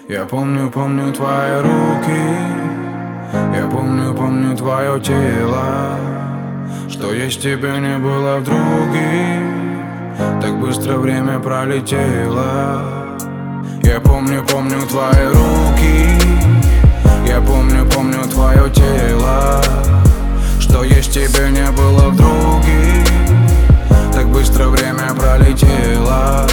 Я помню, помню твои руки. Я помню, помню твое тело. Что есть тебе не было в друге. Так быстро время пролетело. Я помню, помню твои руки. Я помню, помню твое тело. Что есть тебе не было в друге. Так быстро время пролетело.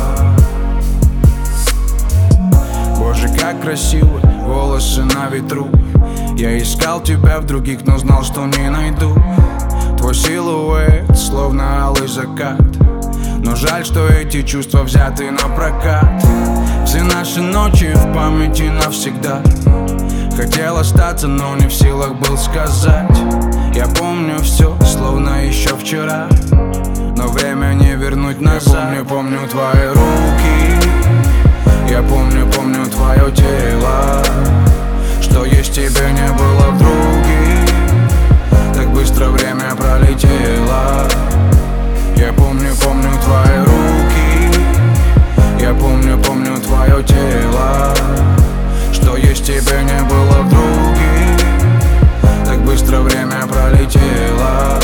Боже, как красиво, волосы на ветру. Я искал тебя в других, но знал, что не найду. Твой силуэт, словно алый закат. Но жаль, что эти чувства взяты на прокат. Все наши ночи в памяти навсегда. Хотел остаться, но не в силах был сказать. Я помню все, словно еще вчера. Но время не вернуть назад. Я помню, помню твои руки. Я помню, помню твое тело. Что есть тебе не было в друге. Так быстро время пролетело. Я помню, помню твои руки. Я помню, помню твое тело. Что есть тебе не было в друге. Так быстро время пролетело.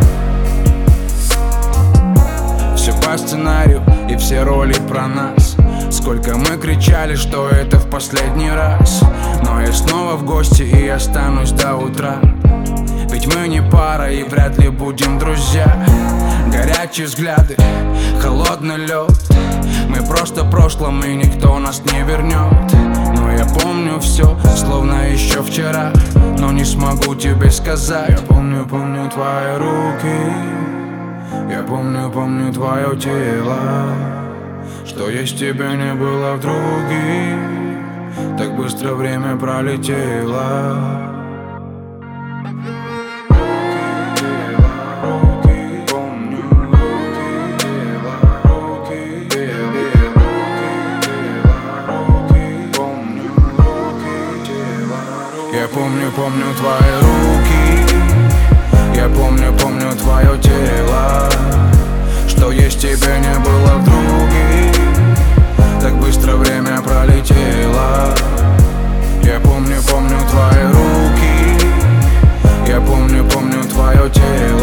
Все по сценарию и все роли про нас. Сколько мы кричали, что это в последний раз. Но я снова в гости и останусь до утра. Ведь мы не пара и вряд ли будем друзья. Горячие взгляды, холодный лед. Мы просто в прошлом и никто нас не вернет. Но я помню все, словно еще вчера. Но не смогу тебе сказать. Я помню, помню твои руки. Я помню, помню твое тело. Что есть тебе не было в друге. Так быстро время пролетело. Я помню, помню твои руки. Я помню, помню твое тело. Что есть тебе не было в друге. Так быстро время пролетело. Я помню, помню твои руки. Я помню, помню твое тело.